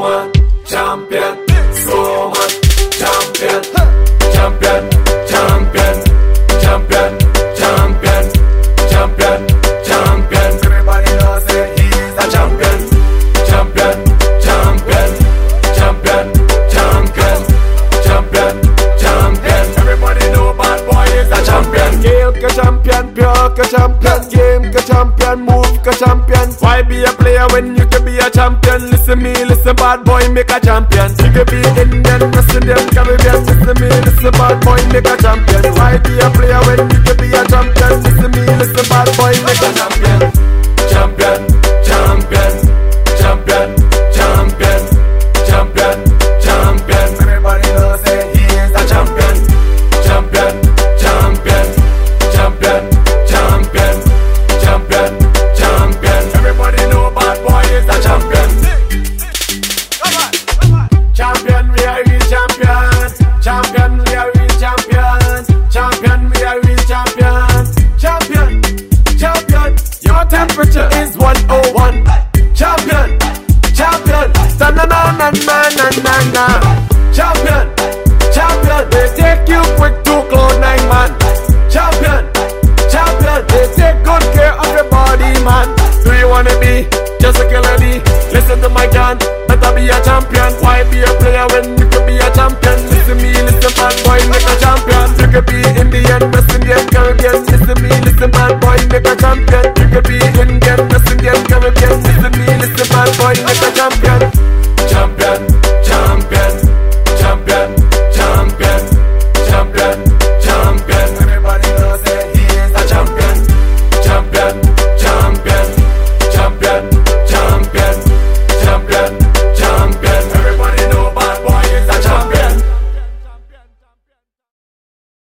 man, champion, slow man, champion, champion, champion, champion, champion, champion, champion. Everybody knows that he's a champion, champion, champion, champion, champion, champion, champion. Everybody know bad boy is a champion. Game ka champion, pure ka champion, game ka champion, move ka champion. Why be a player when you can be a champion? Listen me, listen bad boy, make a champion. You can be Indian, Brazilian, Caribbean. Listen me, listen bad boy, make a champion. Why be a player when you can be a champion? Listen me, listen bad boy, make a champion. Champion, champion, champion, champion, champion, champion. Everybody knows that he is a champion. Champion, champion, champion, champion, champion, champion. Everybody know bad boy is a champion. Champion, we are real champion. Champion, we are real champion. Champion, we are real champion. Champion, champion. Your temperature is 101. Champion, champion. Na na na na na na na. Champion, champion. They take you quick to Cloud9, man. Champion, champion. They take good care of your body, man. Do you wanna be just a killer D? Listen to my gun, better be a champion. Why be a player when you can be a champion? Listen me, listen bad boy, make a champion. You can be Indian, West Indian, Caribbean. Listen me, listen bad boy, make a champion. You can be Indian, West Indian, Caribbean. Listen me, listen bad boy, make a champion.